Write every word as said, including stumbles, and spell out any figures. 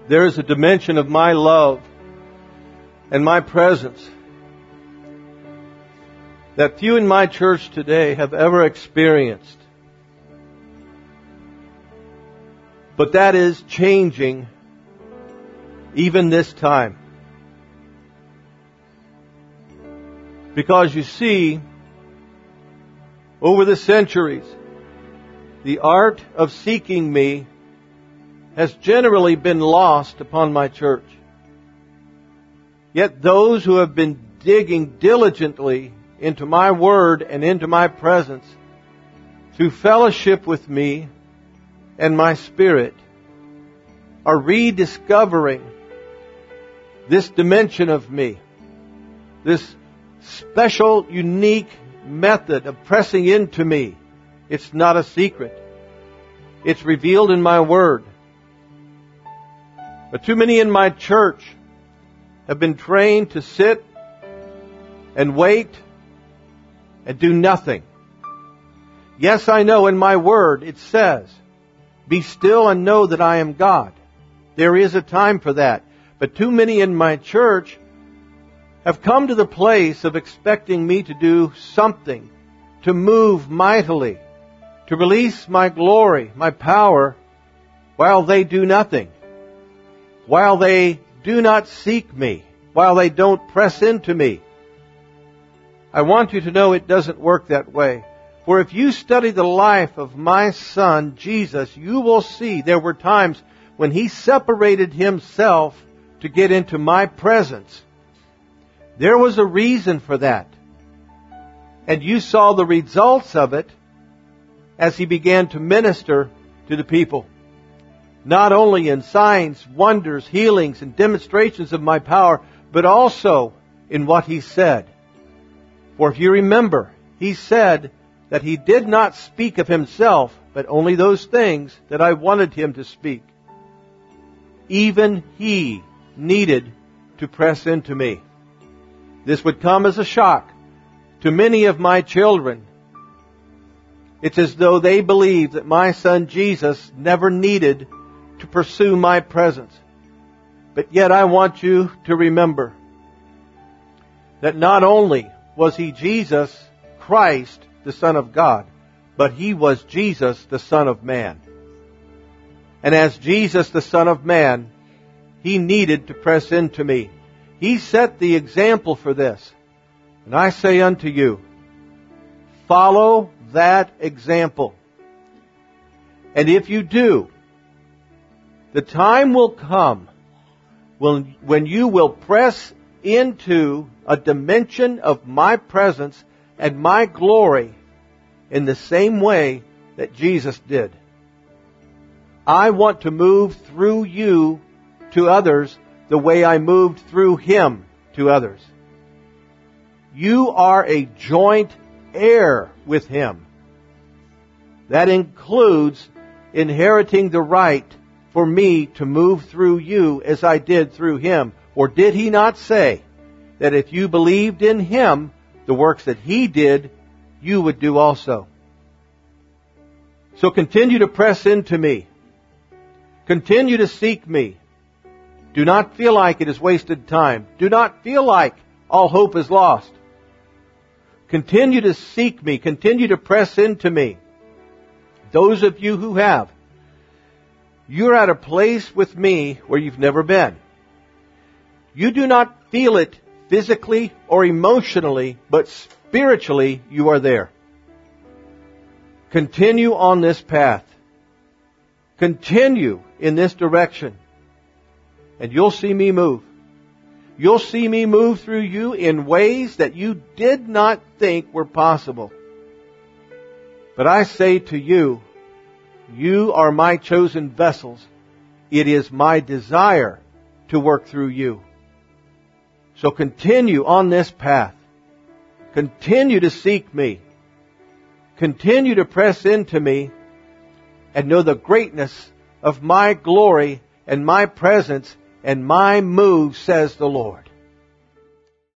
there is a dimension of my love and my presence that few in my church today have ever experienced. But that is changing even this time. Because you see, over the centuries, the art of seeking me has generally been lost upon my church. Yet those who have been digging diligently into my Word and into my presence through fellowship with me and my Spirit are rediscovering this dimension of me, this special, unique method of pressing into me. It's not a secret. It's revealed in my Word. But too many in my church have been trained to sit and wait and do nothing. Yes, I know in my Word it says, "Be still and know that I am God." There is a time for that. But too many in my church have come to the place of expecting me to do something, to move mightily, to release my glory, my power, while they do nothing, while they do not seek me, while they don't press into me. I want you to know it doesn't work that way. For if you study the life of my Son, Jesus, you will see there were times when He separated Himself to get into my presence. There was a reason for that. And you saw the results of it as He began to minister to the people. Not only in signs, wonders, healings, and demonstrations of my power, but also in what He said. For if you remember, He said that He did not speak of Himself, but only those things that I wanted Him to speak. Even He needed to press into me. This would come as a shock to many of my children. It's as though they believe that my Son Jesus never needed to pursue my presence. But yet I want you to remember that not only was He Jesus Christ, the Son of God, but He was Jesus, the Son of Man. And as Jesus, the Son of Man, He needed to press into me. He set the example for this. And I say unto you, follow that example. And if you do, the time will come when, when you will press into a dimension of my presence and my glory in the same way that Jesus did. I want to move through you to others the way I moved through Him to others. You are a joint heir with Him. That includes inheriting the right for me to move through you as I did through Him. Or did He not say that if you believed in Him, the works that He did, you would do also? So continue to press into me. Continue to seek me. Do not feel like it is wasted time. Do not feel like all hope is lost. Continue to seek me. Continue to press into me. Those of you who have, you're at a place with me where you've never been. You do not feel it physically or emotionally, but spiritually you are there. Continue on this path. Continue in this direction. And you'll see me move. You'll see me move through you in ways that you did not think were possible. But I say to you, you are my chosen vessels. It is my desire to work through you. So continue on this path. Continue to seek me. Continue to press into me and know the greatness of my glory and my presence and my move, says the Lord.